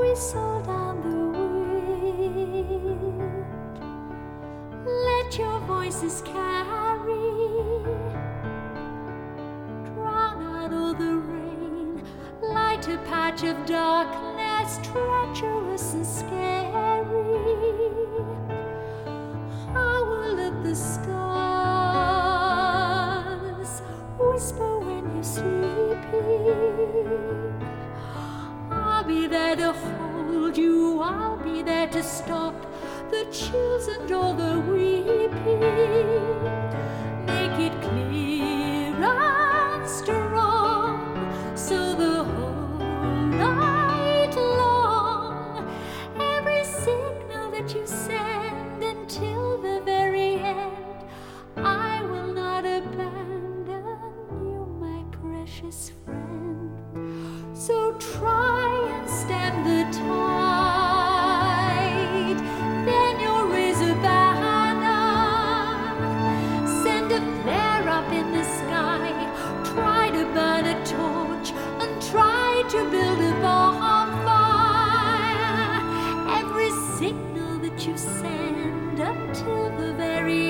whistle down the wind. Let your voices carry, drown out all the rain, light a patch of darkness, treacherous and scary. Howl at the stars, whisper when you're sleeping. I'll be there to hold you, I'll be there to stop the chills and all the weeping. Make it clear and strong, so the whole night long, every signal that you send until the very end, I will not abandon you, my precious friend. So try and stem the tide, then you'll raise a banner, send a flare up in the sky, try to burn a torch and try to build a bonfire. Every signal that you send until the very